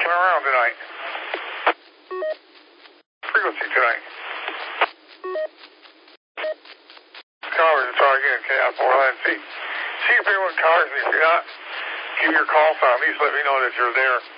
coming around tonight. Frequency tonight. Callers, try again, KI4 see if anyone cars me. If you're not, give your call sign. At least let me know that you're there.